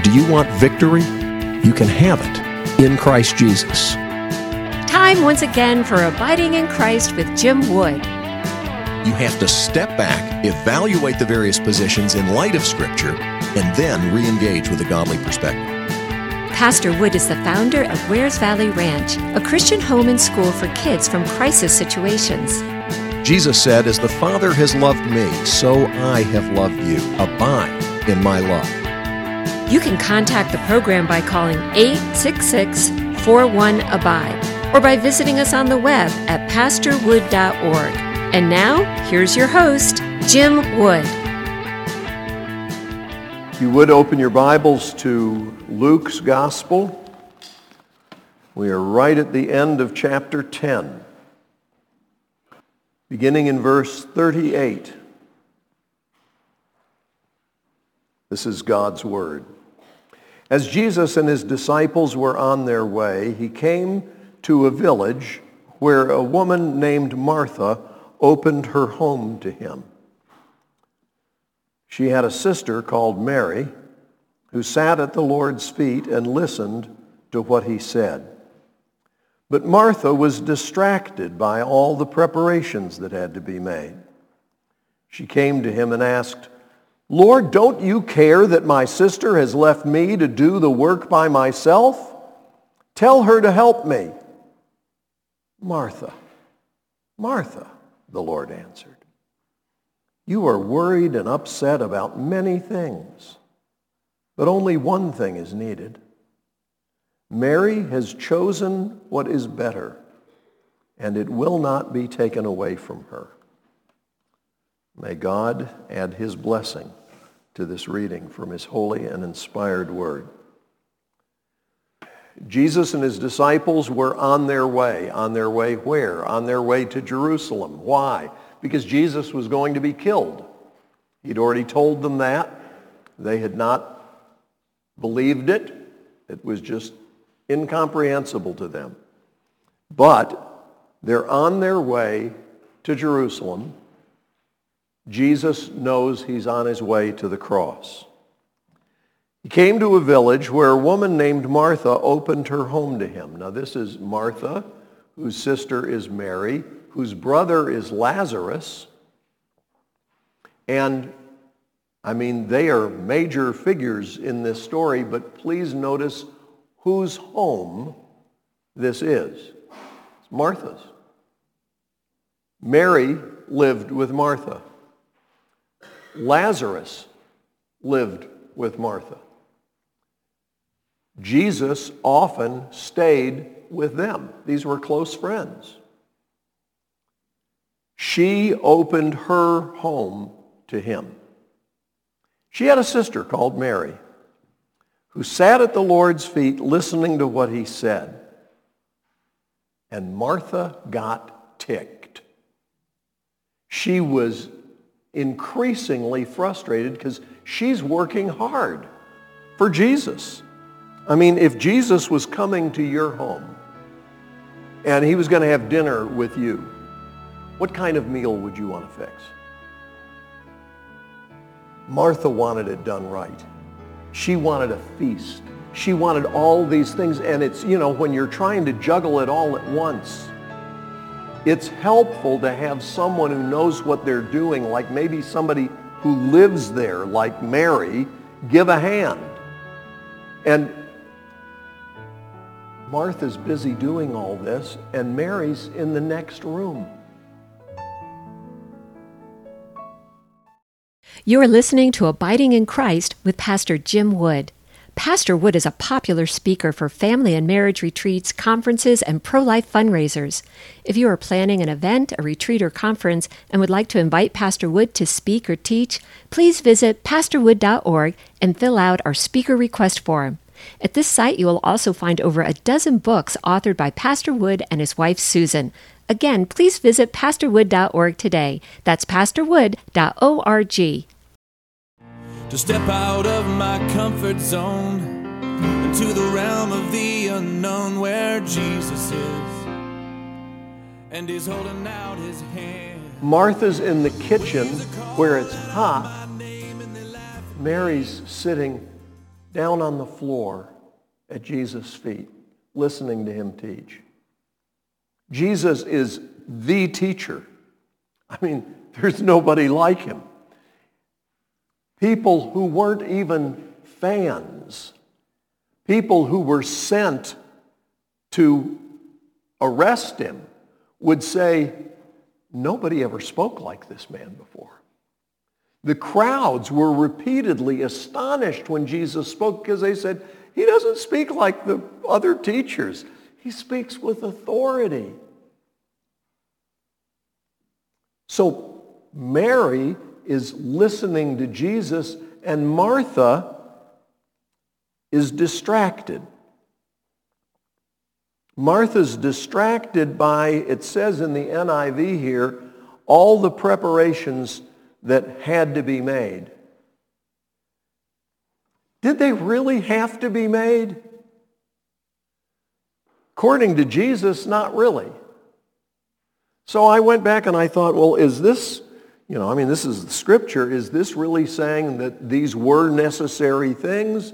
Do you want victory? You can have it in Christ Jesus. Time once again for Abiding in Christ with Jim Wood. You have to step back, evaluate the various positions in light of Scripture, and then re-engage with a godly perspective. Pastor Wood is the founder of Wares Valley Ranch, a Christian home and school for kids from crisis situations. Jesus said, "As the Father has loved me, so I have loved you. Abide in my love." You can contact the program by calling 866-41-ABIDE or by visiting us on the web at pastorwood.org. And now, here's your host, Jim Wood. If you would open your Bibles to Luke's Gospel. We are right at the end of chapter 10, beginning in verse 38. This is God's Word. As Jesus and his disciples were on their way, he came to a village where a woman named Martha opened her home to him. She had a sister called Mary who sat at the Lord's feet and listened to what he said. But Martha was distracted by all the preparations that had to be made. She came to him and asked, "Lord, don't you care that my sister has left me to do the work by myself? Tell her to help me." "Martha, Martha," the Lord answered, "you are worried and upset about many things, but only one thing is needed. Mary has chosen what is better, and it will not be taken away from her." May God add his blessing to this reading from his holy and inspired word. Jesus and his disciples were on their way. On their way where? On their way to Jerusalem. Why? Because Jesus was going to be killed. He'd already told them that. They had not believed it. It was just incomprehensible to them. But they're on their way to Jerusalem. Jesus knows he's on his way to the cross. He came to a village where a woman named Martha opened her home to him. Now this is Martha, whose sister is Mary, whose brother is Lazarus. And, they are major figures in this story, but please notice whose home this is. It's Martha's. Mary lived with Martha. Lazarus lived with Martha. Jesus often stayed with them. These were close friends. She opened her home to him. She had a sister called Mary who sat at the Lord's feet listening to what he said. And Martha got ticked. She was increasingly frustrated because she's working hard for Jesus. If Jesus was coming to your home and he was going to have dinner with you, what kind of meal would you want to fix? Martha wanted it done right. She wanted a feast. She wanted all these things, and it's, when you're trying to juggle it all at once, it's helpful to have someone who knows what they're doing, like maybe somebody who lives there, like Mary, give a hand. And Martha's busy doing all this, and Mary's in the next room. You're listening to Abiding in Christ with Pastor Jim Wood. Pastor Wood is a popular speaker for family and marriage retreats, conferences, and pro-life fundraisers. If you are planning an event, a retreat, or conference and would like to invite Pastor Wood to speak or teach, please visit pastorwood.org and fill out our speaker request form. At this site, you will also find over a dozen books authored by Pastor Wood and his wife, Susan. Again, please visit pastorwood.org today. That's pastorwood.org. To step out of my comfort zone into the realm of the unknown where Jesus is and he's holding out his hand. Martha's in the kitchen where it's hot. Mary's sitting down on the floor at Jesus' feet, listening to him teach. Jesus is the teacher. I mean, there's nobody like him. People who weren't even fans, people who were sent to arrest him, would say, nobody ever spoke like this man before. The crowds were repeatedly astonished when Jesus spoke because they said, he doesn't speak like the other teachers. He speaks with authority. So Mary is listening to Jesus, and Martha is distracted. Martha's distracted by, it says in the NIV here, all the preparations that had to be made. Did they really have to be made? According to Jesus, not really. So I went back and I thought, well, is this, this is the scripture, is this really saying that these were necessary things?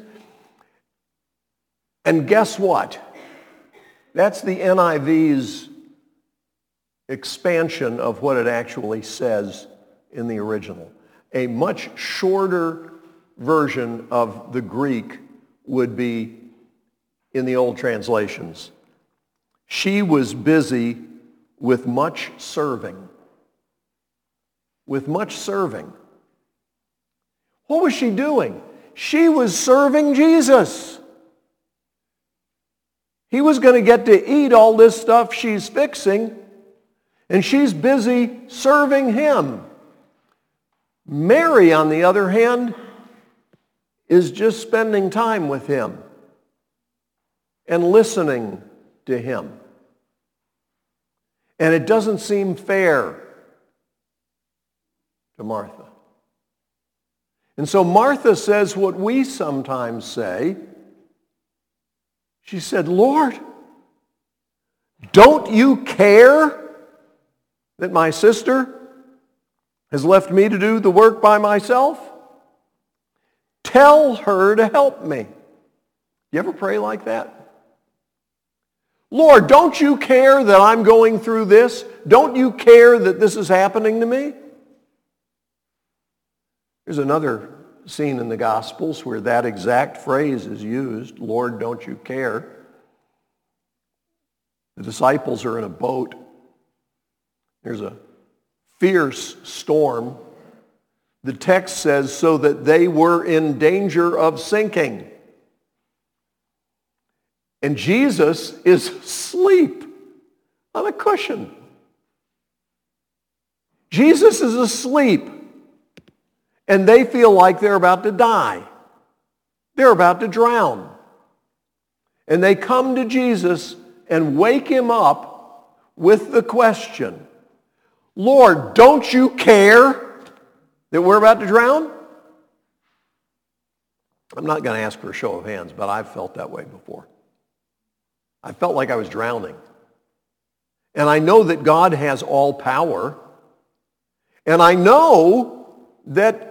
And guess what? That's the NIV's expansion of what it actually says in the original. A much shorter version of the Greek would be in the old translations. She was busy with much serving. With much serving. What was she doing? She was serving Jesus. He was going to get to eat all this stuff she's fixing, and she's busy serving him. Mary, on the other hand, is just spending time with him and listening to him. And it doesn't seem fair to Martha. And so Martha says what we sometimes say. She said, Lord, don't you care that my sister has left me to do the work by myself? Tell her to help me. You ever pray like that? Lord, don't you care that I'm going through this? Don't you care that this is happening to me? There's another scene in the Gospels where that exact phrase is used, Lord, don't you care? The disciples are in a boat. There's a fierce storm. The text says, so that they were in danger of sinking. And Jesus is asleep on a cushion. Jesus is asleep. And they feel like they're about to die. They're about to drown. And they come to Jesus and wake him up with the question, Lord, don't you care that we're about to drown? I'm not going to ask for a show of hands, but I've felt that way before. I felt like I was drowning. And I know that God has all power. And I know that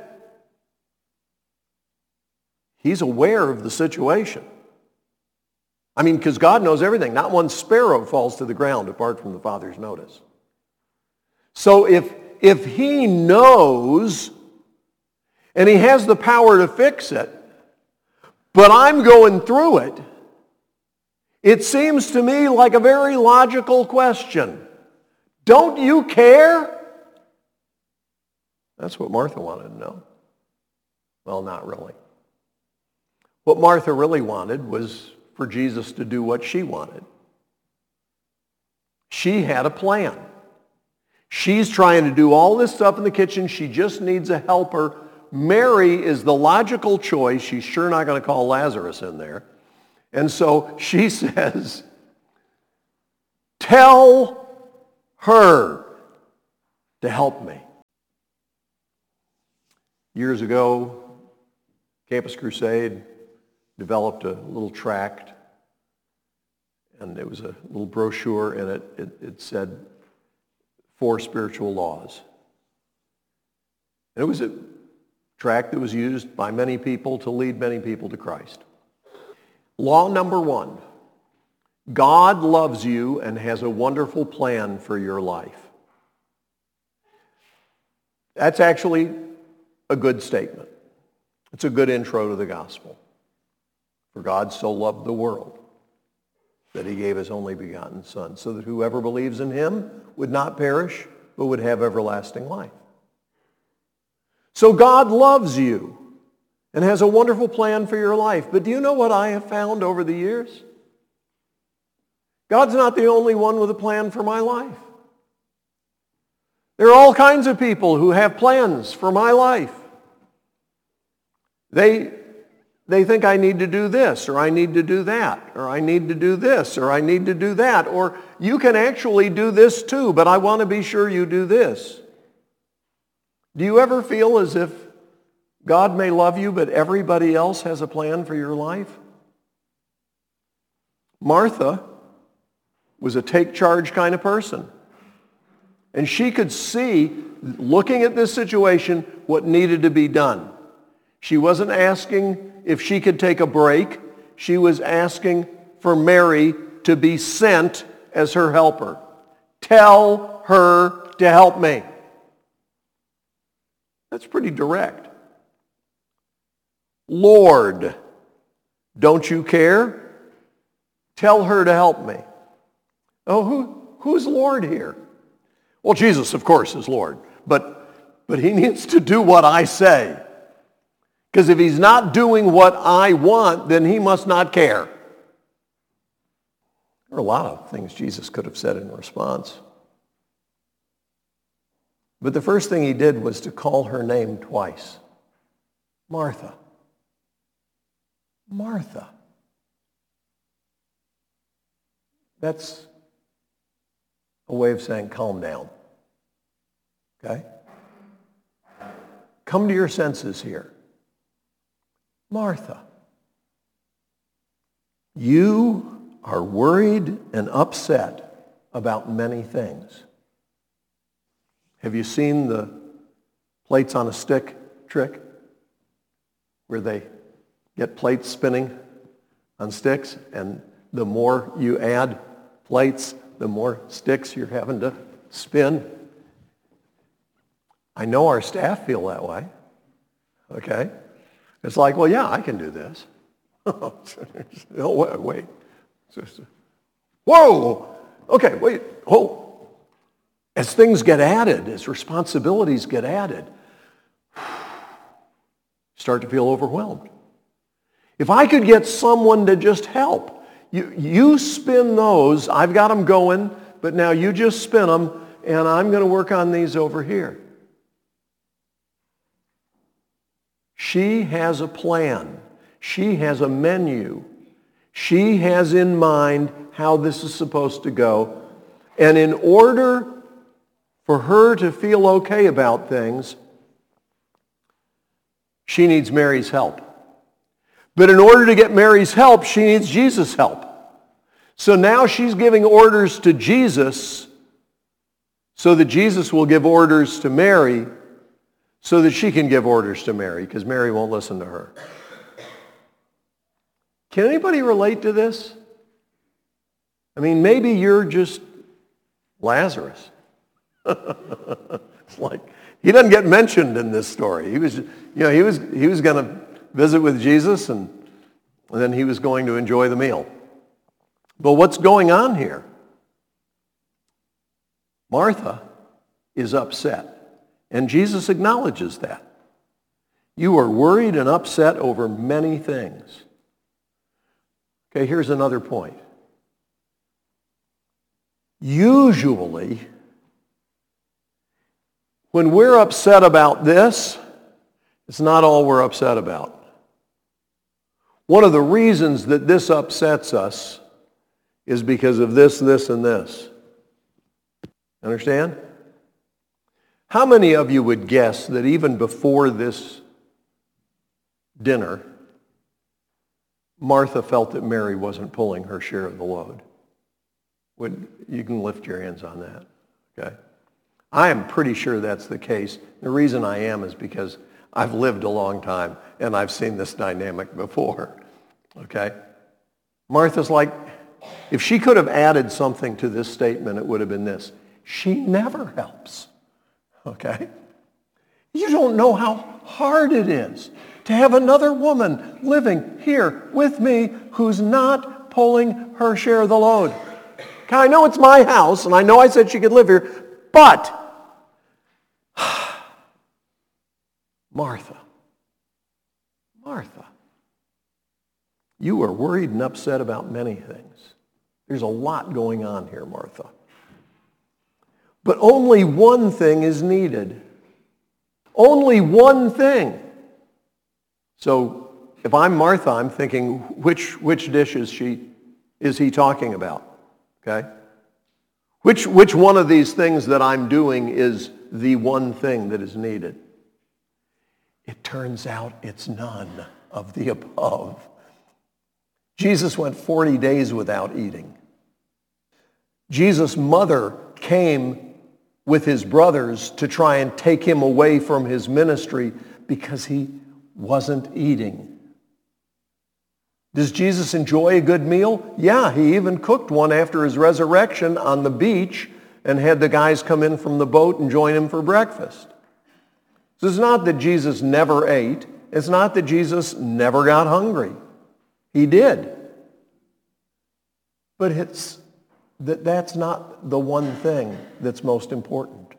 he's aware of the situation. I mean, because God knows everything. Not one sparrow falls to the ground apart from the Father's notice. So if he knows and he has the power to fix it, but I'm going through it, it seems to me like a very logical question. Don't you care? That's what Martha wanted to know. Well, not really. What Martha really wanted was for Jesus to do what she wanted. She had a plan. She's trying to do all this stuff in the kitchen. She just needs a helper. Mary is the logical choice. She's sure not going to call Lazarus in there. And so she says, tell her to help me. Years ago, Campus Crusade developed a little tract, and it was a little brochure, and it said 4 spiritual laws. And it was a tract that was used by many people to lead many people to Christ. Law number 1, God loves you and has a wonderful plan for your life. That's actually a good statement. It's a good intro to the gospel. For God so loved the world that he gave his only begotten Son, so that whoever believes in him would not perish, but would have everlasting life. So God loves you and has a wonderful plan for your life. But do you know what I have found over the years? God's not the only one with a plan for my life. There are all kinds of people who have plans for my life. They think I need to do this, or I need to do that, or I need to do this, or I need to do that, or you can actually do this too, but I want to be sure you do this. Do you ever feel as if God may love you, but everybody else has a plan for your life? Martha was a take charge kind of person. And she could see, looking at this situation, what needed to be done. She wasn't asking if she could take a break. She was asking for Mary to be sent as her helper. Tell her to help me. That's pretty direct. Lord, don't you care? Tell her to help me. Oh, who's Lord here? Well, Jesus, of course, is Lord. But he needs to do what I say. Because if he's not doing what I want, then he must not care. There are a lot of things Jesus could have said in response. But the first thing he did was to call her name twice. Martha. Martha. That's a way of saying calm down. Okay? Come to your senses here. Martha, you are worried and upset about many things. Have you seen the plates on a stick trick? Where they get plates spinning on sticks, and the more you add plates, the more sticks you're having to spin. I know our staff feel that way. Okay? It's like, well, yeah, I can do this. Oh, wait. Whoa! Okay, wait. Oh. As things get added, as responsibilities get added, start to feel overwhelmed. If I could get someone to just help, you spin those, I've got them going, but now you just spin them, and I'm going to work on these over here. She has a plan. She has a menu. She has in mind how this is supposed to go. And in order for her to feel okay about things, she needs Mary's help. But in order to get Mary's help, she needs Jesus' help. So now she's giving orders to Jesus so that Jesus will give orders to Mary so that she can give orders to Mary, because Mary won't listen to her. Can anybody relate to this? I mean, maybe you're just Lazarus. It's like, he doesn't get mentioned in this story. He was going to visit with Jesus, and then he was going to enjoy the meal. But what's going on here? Martha is upset. And Jesus acknowledges that. You are worried and upset over many things. Okay, here's another point. Usually, when we're upset about this, it's not all we're upset about. One of the reasons that this upsets us is because of this, this, and this. Understand? How many of you would guess that even before this dinner, Martha felt that Mary wasn't pulling her share of the load? You can lift your hands on that, okay? I am pretty sure that's the case. The reason I am is because I've lived a long time, and I've seen this dynamic before, okay? Martha's like, if she could have added something to this statement, it would have been this. She never helps, okay? You don't know how hard it is to have another woman living here with me who's not pulling her share of the load. Okay, I know it's my house, and I know I said she could live here, but Martha, you are worried and upset about many things. There's a lot going on here, Martha. But only one thing is needed. Only one thing. So if I'm Martha, I'm thinking, which dish is he talking about? Okay? Which one of these things that I'm doing is the one thing that is needed? It turns out it's none of the above. Jesus went 40 days without eating. Jesus' mother came with his brothers to try and take him away from his ministry because he wasn't eating. Does Jesus enjoy a good meal? Yeah, he even cooked one after his resurrection on the beach and had the guys come in from the boat and join him for breakfast. So it's not that Jesus never ate. It's not that Jesus never got hungry. He did. But that's not the one thing that's most important.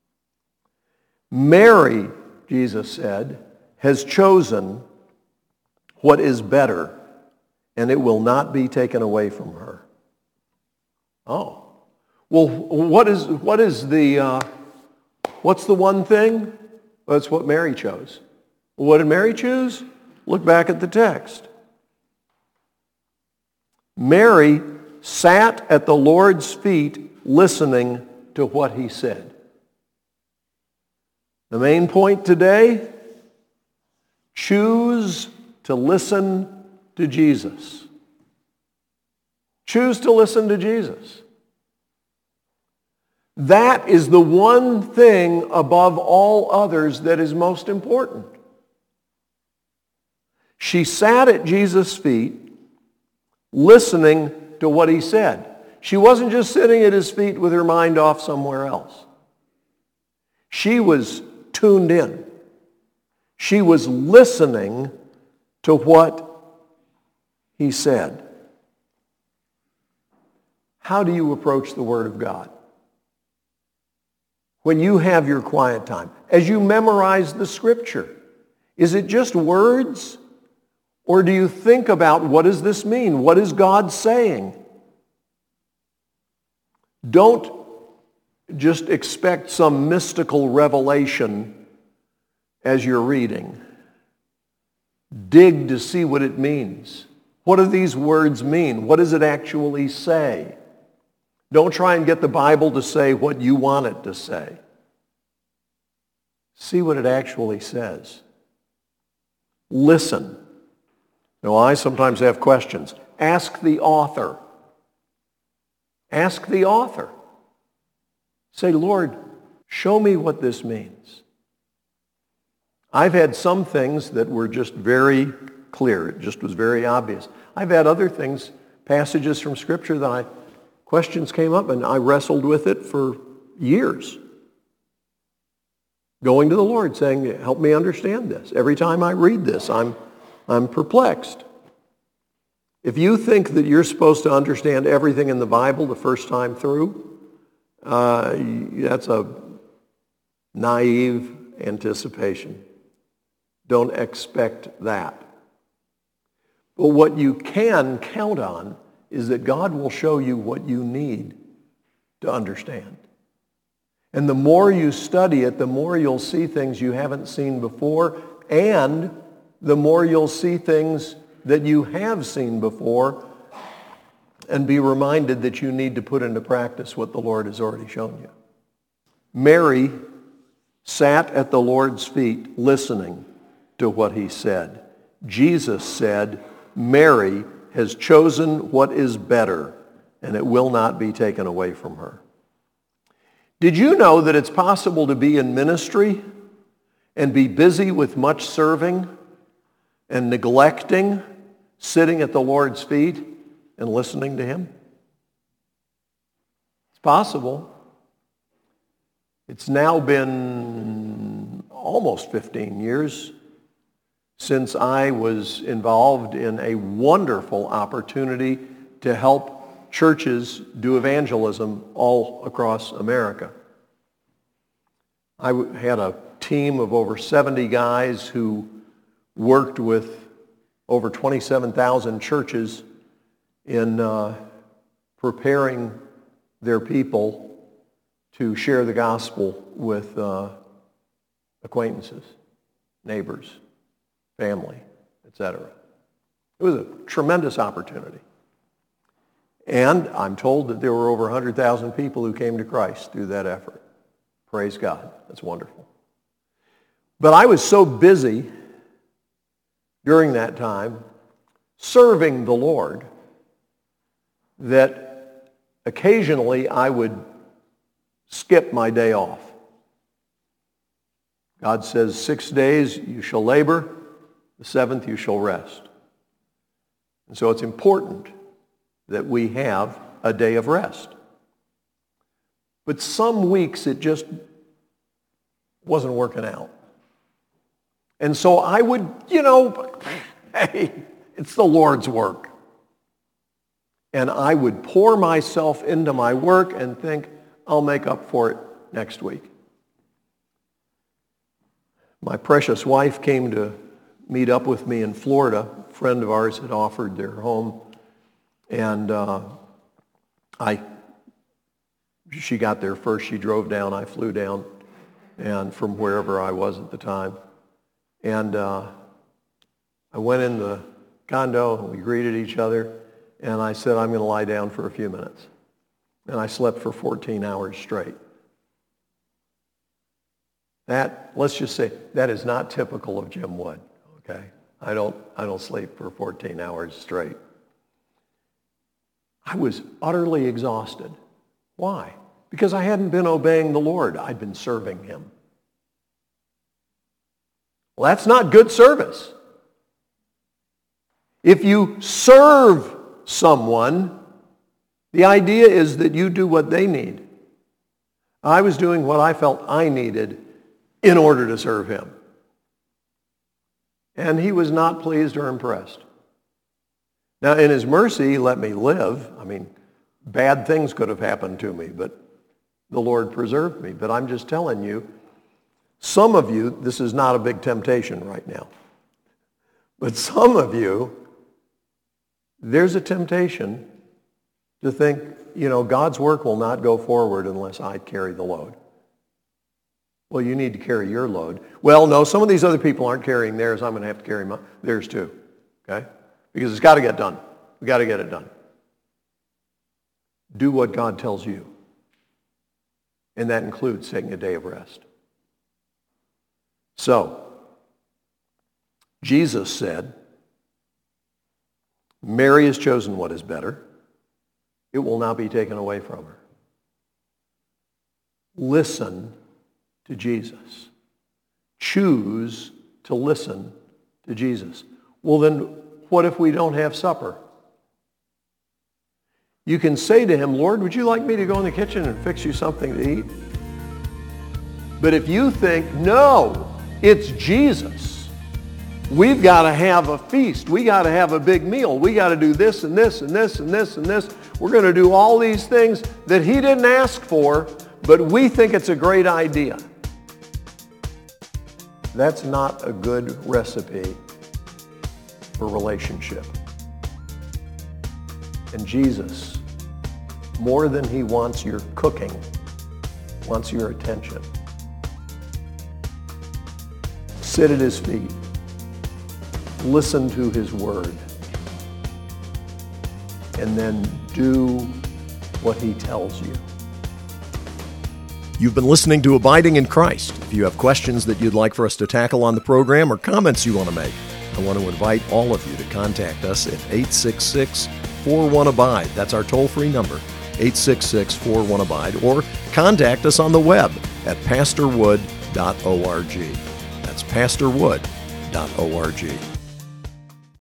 Mary, Jesus said, has chosen what is better, and it will not be taken away from her. Oh. Well, what's the one thing? Well, that's what Mary chose. Well, what did Mary choose? Look back at the text. Mary sat at the Lord's feet listening to what he said. The main point today, choose to listen to Jesus. Choose to listen to Jesus. That is the one thing above all others that is most important. She sat at Jesus' feet listening to what he said. She wasn't just sitting at his feet with her mind off somewhere else. She was tuned in. She was listening to what he said. How do you approach the Word of God? When you have your quiet time, as you memorize the Scripture, is it just words? Or do you think about, what does this mean? What is God saying? Don't just expect some mystical revelation as you're reading. Dig to see what it means. What do these words mean? What does it actually say? Don't try and get the Bible to say what you want it to say. See what it actually says. Listen. Now, I sometimes have questions. Ask the author. Ask the author. Say, Lord, show me what this means. I've had some things that were just very clear. It just was very obvious. I've had other things, passages from Scripture that questions came up and I wrestled with it for years. Going to the Lord saying, help me understand this. Every time I read this, I'm perplexed. If you think that you're supposed to understand everything in the Bible the first time through, that's a naive anticipation. Don't expect that. But what you can count on is that God will show you what you need to understand. And the more you study it, the more you'll see things you haven't seen before, and the more you'll see things that you have seen before and be reminded that you need to put into practice what the Lord has already shown you. Mary sat at the Lord's feet listening to what he said. Jesus said, Mary has chosen what is better, and it will not be taken away from her. Did you know that it's possible to be in ministry and be busy with much serving and neglecting sitting at the Lord's feet and listening to Him? It's possible. It's now been almost 15 years since I was involved in a wonderful opportunity to help churches do evangelism all across America. I had a team of over 70 guys who worked with over 27,000 churches in preparing their people to share the gospel with acquaintances, neighbors, family, etc. It was a tremendous opportunity. And I'm told that there were over 100,000 people who came to Christ through that effort. Praise God. That's wonderful. But I was so busy during that time serving the Lord that occasionally I would skip my day off. God says, 6 days you shall labor, the seventh you shall rest. And so it's important that we have a day of rest. But some weeks it just wasn't working out. And so I would, hey, it's the Lord's work. And I would pour myself into my work and think, I'll make up for it next week. My precious wife came to meet up with me in Florida. A friend of ours had offered their home. And she got there first. She drove down. I flew down and from wherever I was at the time. And I went in the condo and we greeted each other. And I said, I'm going to lie down for a few minutes. And I slept for 14 hours straight. That, let's just say, that is not typical of Jim Wood, okay? I don't sleep for 14 hours straight. I was utterly exhausted. Why? Because I hadn't been obeying the Lord. I'd been serving Him. Well, that's not good service. If you serve someone, the idea is that you do what they need. I was doing what I felt I needed in order to serve Him. And He was not pleased or impressed. Now, in His mercy, He let me live. I mean, bad things could have happened to me, but the Lord preserved me. But I'm just telling you, some of you, this is not a big temptation right now, but some of you, there's a temptation to think, God's work will not go forward unless I carry the load. Well, you need to carry your load. Well, no, some of these other people aren't carrying theirs. I'm going to have to carry theirs too, okay? Because it's got to get done. We've got to get it done. Do what God tells you. And that includes taking a day of rest. So, Jesus said, Mary has chosen what is better. It will not be taken away from her. Listen to Jesus. Choose to listen to Jesus. Well, then what if we don't have supper? You can say to Him, Lord, would you like me to go in the kitchen and fix you something to eat? But if you think, no, it's Jesus, we've got to have a feast. We got to have a big meal. We got to do this and this and this and this and this. We're going to do all these things that He didn't ask for, but we think it's a great idea. That's not a good recipe for relationship. And Jesus, more than He wants your cooking, wants your attention. Sit at His feet. Listen to His word. And then do what He tells you. You've been listening to Abiding in Christ. If you have questions that you'd like for us to tackle on the program or comments you want to make, I want to invite all of you to contact us at 866-41-ABIDE. That's our toll-free number, 866-41-ABIDE, or contact us on the web at pastorwood.org. pastorwood.org.